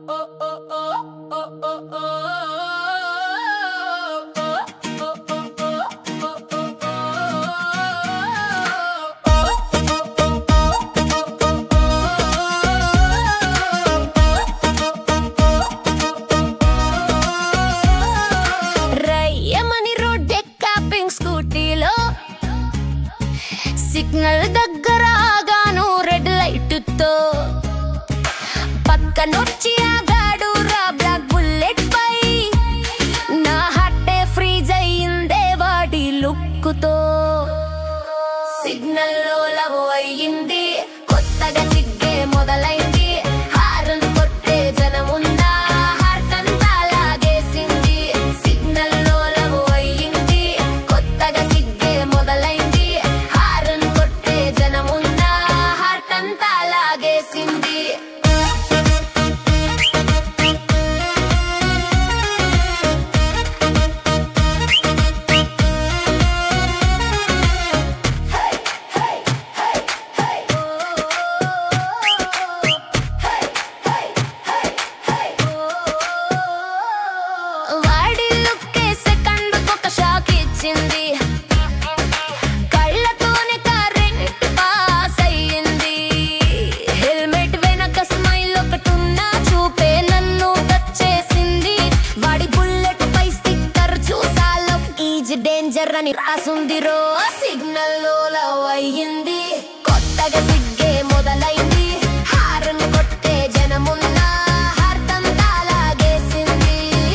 signal దగ్గర ఆగాను red light తో పక్కనొచ్చి ఆగాడు రా బ్లాక్ బుల్లెట్ పై నా హార్టే ఫ్రీజ్ అయ్యిందే వాడి లుక్ తో సిగ్నల్ లో లవ్ అయ్యింది కొత్తగా సిగ్గే మొదలైంది హారన్ కొట్టే జనముందా హార్ట్ అంతా లాగేసింది సిగ్నల్ లో లవ్ అయ్యింది కొత్తగా సిగ్గే మొదలైంది హారన్ కొట్టే జనముందా హార్ట్ అంతా లాగేసింది కళ్ళతోనే కరెంట్ పాస్ అయ్యింది హెల్మెట్ వెనక స్మైల్ ఒకటున్నా చూపే నన్ను టచ్ చేసింది వాడి బుల్లెట్ పై స్టిక్కర్ చూసా లవ్ ఈజ్ డేంజర్ అని రాసుంది రో సిగ్నల్ లో లవ్ అయ్యింది కొత్తగా సిగ్గే మొదలైంది హారన్ కొట్టే జనమున్న హార్ట్ అంతా లాగేసింది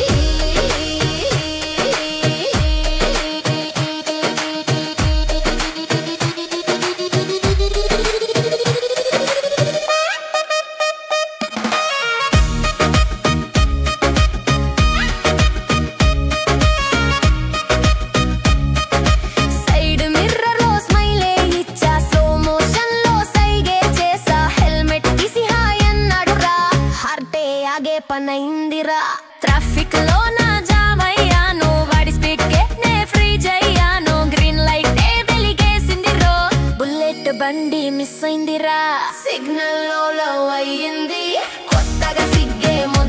పనైందిరా ట్రాఫిక్ లో నా జామ్ అయ్యాను వాడి స్పీడ్ కే నే ఫ్రీజ్ అయ్యాను గ్రీన్ లైట్ ఏ వెలిగేసింది రో బుల్లెట్ బండి మిస్ అయిందిరా సిగ్నల్ లో లవ్ అయ్యింది కొత్తగా సిగ్గే